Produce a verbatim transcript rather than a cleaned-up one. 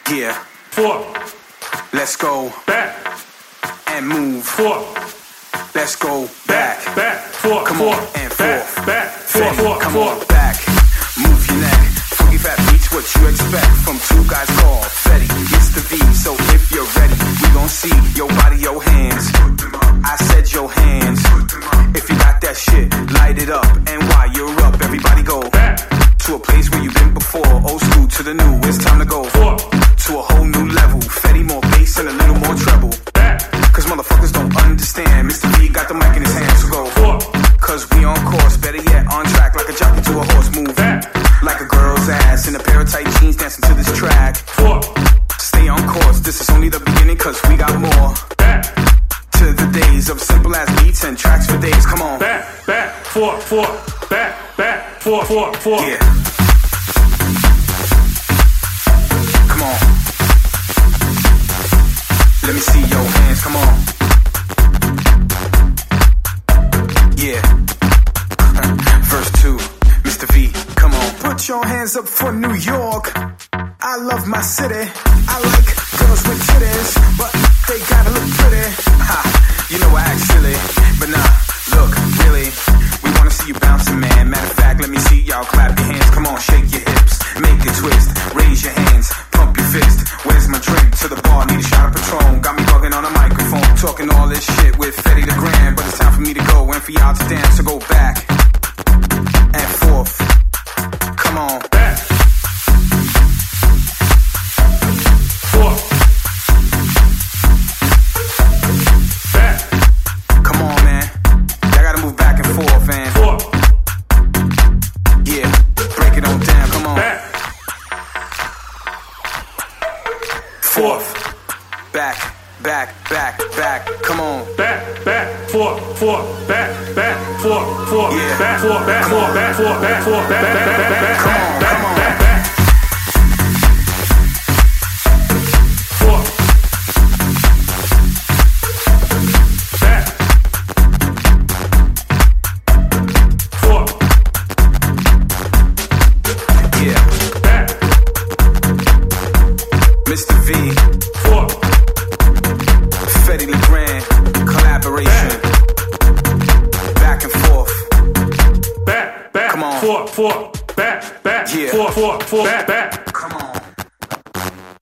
Yeah. Four. Let's go Back. and move. Four. Let's go back. Back. Four. Come four. on and Back. forth. Back. Four. Fetty, Four. come four. on back. Move your neck. Funky fat beats, what you expect from two guys called Fetty, Mister V. So if you're ready, we gon' see your body, your hands. I said your hands. If you got that shit, light it up. And while you're up, everybody go Back. to a place where you've been before. Old school to the new, it's time to go Four. to a whole new level. Fetty, more bass and a little more treble. Back. Cause motherfuckers don't understand. Mister V got the mic in his hand, so go. Four. Cause we on course, better yet on track. Like a jockey to a horse, move Back. like a girl's ass in a pair of tight jeans, dancing to this track. Four. Stay on course, this is only the beginning, cause we got more. Back. To the days of simple as beats and tracks for days, come on. Back. Back. Four. Four. Back. Back. Four. Four. Four. Yeah. Come on. Let me see your hands, come on. Yeah. Verse two, Mister V, come on. Put your hands up for New York. I love my city. I like girls with titties, but they gotta look pretty. Ha, you know I act silly, but nah, look, really, we wanna see you bouncing, man. Matter of fact, let me see y'all clap your hands. Come on, shake your hips, make it twist, raise your hands, pump your fist. Where's my drink? To the bar, need a shot of Patron. Got me bugging on a microphone, talking all this shit with Fetty the Grand. But it's time for me to go and for y'all to dance, so go back and forth. Come on. Back. Four. Back. Come on, man. Y'all gotta move back and forth, man. Four. Yeah, break it on down, come on. Back. Fourth. Back, back, back, back. Come on. Back, back, four, four, back, back, four, four, Yeah. back, four, back, Come four, on. back, four, back, four, back, back, back, back, back, Come on, back, come on. back, back. Four. Back. Four. Yeah, Back. Mister V, Four. Fetty the Grand, collaboration. Back and forth. Back, back, Come on. four, four, back, back, Yeah. four, four, four, back, back.